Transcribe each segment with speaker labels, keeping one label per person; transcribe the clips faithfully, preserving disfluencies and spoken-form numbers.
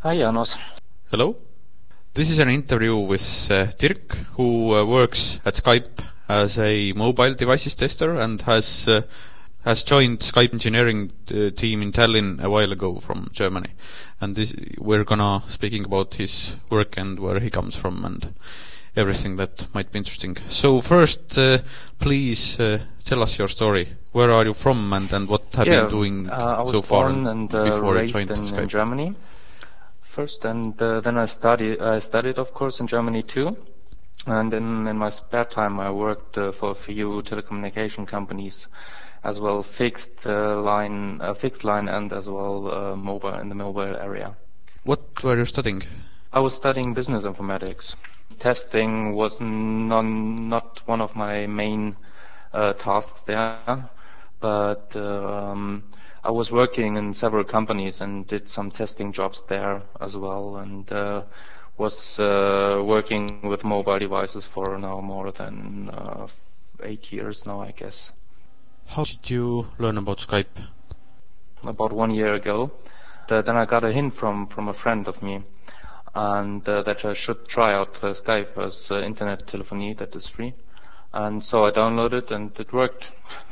Speaker 1: Hi, Janos.
Speaker 2: Hello. This is an interview with uh, Dirk, who uh, works at Skype as a mobile devices tester and has uh, has joined Skype engineering uh, team in Tallinn a while ago from Germany. And this, we're gonna speaking about his work and where he comes from and everything that might be interesting. So first, uh, please uh, tell us your story. Where are you from and, and what have
Speaker 1: yeah,
Speaker 2: you been doing
Speaker 1: uh, I was
Speaker 2: so far
Speaker 1: born and uh,
Speaker 2: before
Speaker 1: raised
Speaker 2: you joined
Speaker 1: in,
Speaker 2: Skype?
Speaker 1: in Germany first, and uh, then I studied. I studied, of course, in Germany too. And in, in my spare time, I worked uh, for a few telecommunication companies, as well fixed uh, line, uh, fixed line, and as well uh, mobile in the mobile area.
Speaker 2: What were you studying?
Speaker 1: I was studying business informatics. Testing was non, not one of my main uh, tasks there, but um, I was working in several companies and did some testing jobs there as well, and uh, was uh, working with mobile devices for now more than uh, eight years now, I guess.
Speaker 2: How did you learn about Skype?
Speaker 1: About one year ago. Uh, then I got a hint from, from a friend of me, and uh, that I should try out uh, Skype as uh, internet telephony that is free. And so I downloaded and it worked.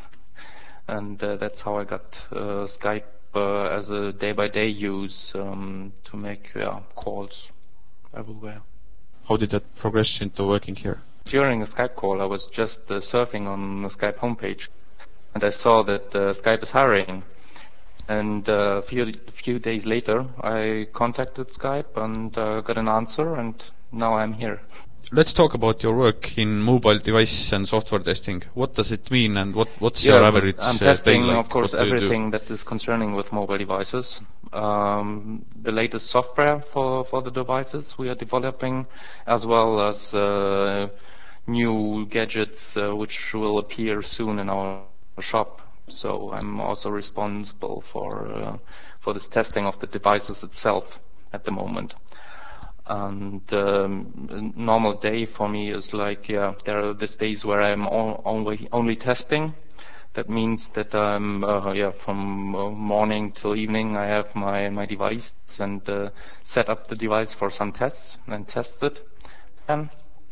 Speaker 1: And uh, that's how I got uh, Skype uh, as a day-by-day use um, to make yeah, calls everywhere.
Speaker 2: How did that progress into working here?
Speaker 1: During a Skype call, I was just uh, surfing on the Skype homepage, and I saw that uh, Skype is hiring. And uh, a few, few days later, I contacted Skype and uh, got an answer, and now I'm here.
Speaker 2: Let's talk about your work in mobile device and software testing. What does it mean, and what, what's
Speaker 1: yeah,
Speaker 2: your average
Speaker 1: I'm
Speaker 2: uh,
Speaker 1: testing,
Speaker 2: day like?
Speaker 1: of course,
Speaker 2: What do you do?
Speaker 1: everything that is concerning with mobile devices. Um, the latest software for, for the devices we are developing, as well as uh, new gadgets uh, which will appear soon in our shop. So I'm also responsible for uh, for this testing of the devices itself at the moment. And um, a normal day for me is like, yeah, there are these days where I'm only only testing. That means that I'm uh, yeah from uh, morning till evening I have my my device and uh, set up the device for some tests and test it. And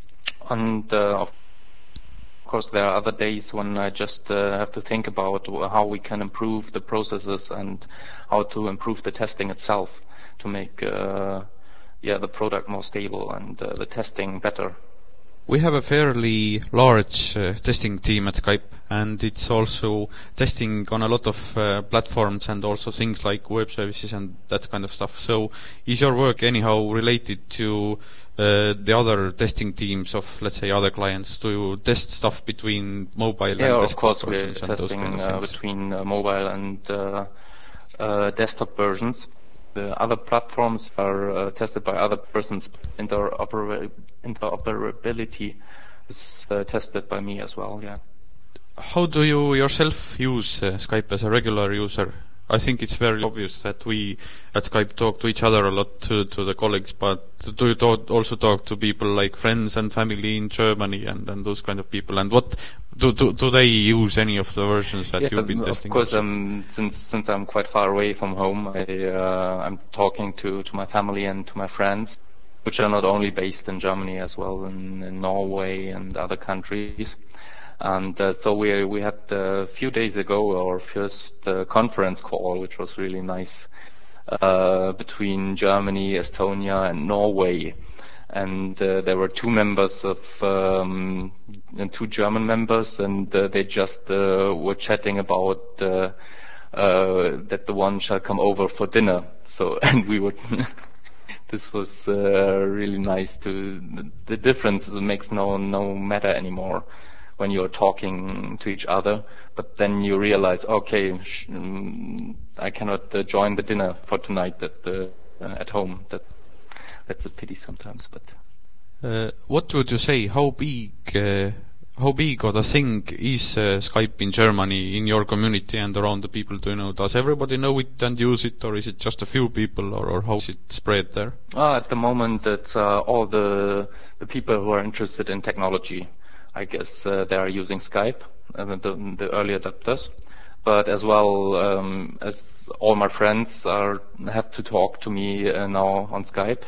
Speaker 1: and uh, of course there are other days when I just uh, have to think about how we can improve the processes and how to improve the testing itself to make uh, yeah the product more stable and uh, the testing better.
Speaker 2: We have a fairly large uh, testing team at Skype, and it's also testing on a lot of uh, platforms and also things like web services and that kind of stuff. So is your work anyhow related to uh, the other testing teams of, let's say, other clients? Do you test stuff between mobile
Speaker 1: yeah,
Speaker 2: and
Speaker 1: of
Speaker 2: desktop
Speaker 1: course
Speaker 2: versions
Speaker 1: we're
Speaker 2: and those
Speaker 1: testing
Speaker 2: kind of
Speaker 1: uh,
Speaker 2: things?
Speaker 1: between uh, mobile and uh, uh, desktop versions. The other platforms are uh, tested by other persons. Interoper interoperability is uh, tested by me as well, yeah.
Speaker 2: How do you yourself use uh, Skype as a regular user? I think it's very obvious that we at Skype talk to each other a lot, to, to the colleagues, but do you talk, also talk to people like friends and family in Germany and, and those kind of people? And what do, do, do they use any of the versions that
Speaker 1: yeah,
Speaker 2: you've been testing?
Speaker 1: Of course, um, since since I'm quite far away from home, I, uh, I'm talking to, to my family and to my friends, which are not only based in Germany as well, in, in Norway and other countries. And uh, so we we had a few days ago our first uh, conference call, which was really nice, uh, between Germany, Estonia, and Norway. And uh, there were two members of um, and two German members, and uh, they just uh, were chatting about uh, uh, that the one shall come over for dinner. So and we would. This was uh, really nice. To the difference makes no no matter anymore when you're talking to each other, but then you realize, okay, sh um, I cannot uh, join the dinner for tonight at the uh, at home. That that's a pity sometimes. But
Speaker 2: uh, what would you say? How big, uh, how big of a thing is uh, Skype in Germany, in your community and around the people? Do you know? Does everybody know it and use it, or is it just a few people, or, or how is it spread there?
Speaker 1: uh, at the moment, it's uh, all the the people who are interested in technology. I guess uh, they are using Skype, uh, the, the early adopters, but as well um, as all my friends are have to talk to me uh, now on Skype.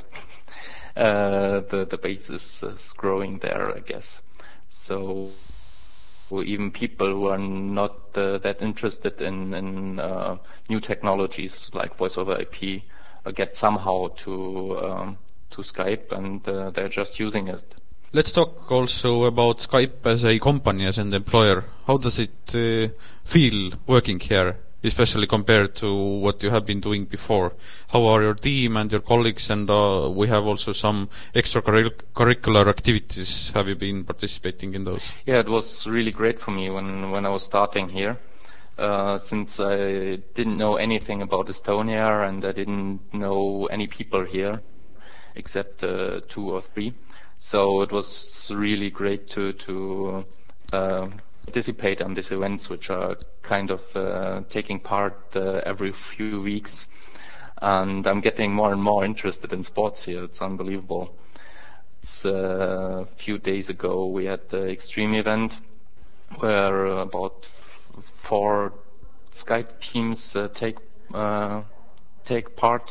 Speaker 1: uh, the the base is, is growing there, I guess. So even people who are not uh, that interested in, in uh, new technologies like voice over I P uh, get somehow to um, to Skype, and uh, they're just using it.
Speaker 2: Let's talk also about Skype as a company, as an employer. How does it uh, feel working here, especially compared to what you have been doing before? How are your team and your colleagues, and uh, we have also some extracurricular activities. Have you been participating in those?
Speaker 1: Yeah, it was really great for me when, when I was starting here, uh, since I didn't know anything about Estonia and I didn't know any people here except uh, two or three. So it was really great to, to uh, participate on these events, which are kind of uh, taking part uh, every few weeks. And I'm getting more and more interested in sports here. It's unbelievable. It's, uh, a few days ago we had the Extreme event where about four Skype teams uh, take uh, take part.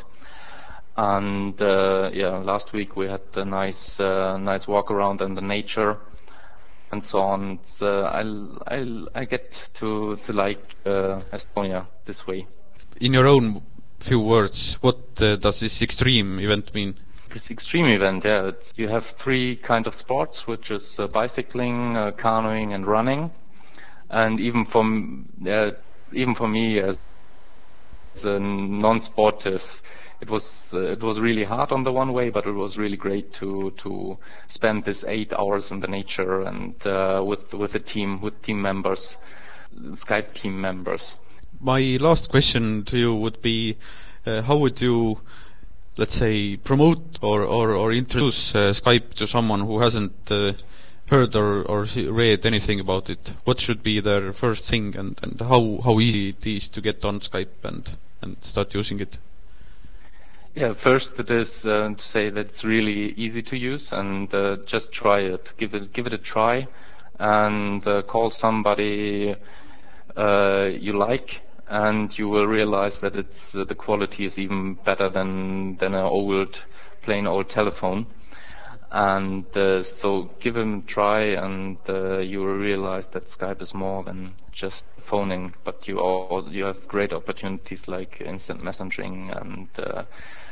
Speaker 1: And uh, yeah, last week we had a nice, uh, nice walk around in the nature and so on. So I'll, I'll, I get to to like uh, Estonia this way.
Speaker 2: In your own few words, what uh, does this extreme event mean?
Speaker 1: This extreme event, yeah, it's, you have three kind of sports, which is uh, bicycling, uh, canoeing, and running. And even for uh, even for me as a non-sportive, it was uh, it was really hard on the one way, but it was really great to to spend this eight hours in the nature and uh, with with a team with team members, Skype team members.
Speaker 2: My last question to you would be, uh, how would you, let's say, promote or or, or introduce uh, Skype to someone who hasn't uh, heard or or read anything about it? What should be their first thing, and and how how easy it is to get on Skype and and start using it?
Speaker 1: Yeah, first it is uh, to say that it's really easy to use, and uh, just try it. Give it, give it a try, and uh, call somebody uh, you like, and you will realize that it's uh, the quality is even better than than an old, plain old telephone. And uh, so give it a try, and uh, you will realize that Skype is more than just phoning, but you all you have great opportunities like instant messaging and uh,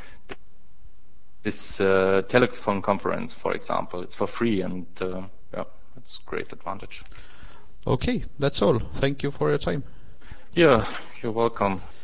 Speaker 1: this uh, telephone conference, for example. It's for free, and uh, yeah, it's a great advantage.
Speaker 2: Okay, that's all. Thank you for your time.
Speaker 1: Yeah, you're welcome.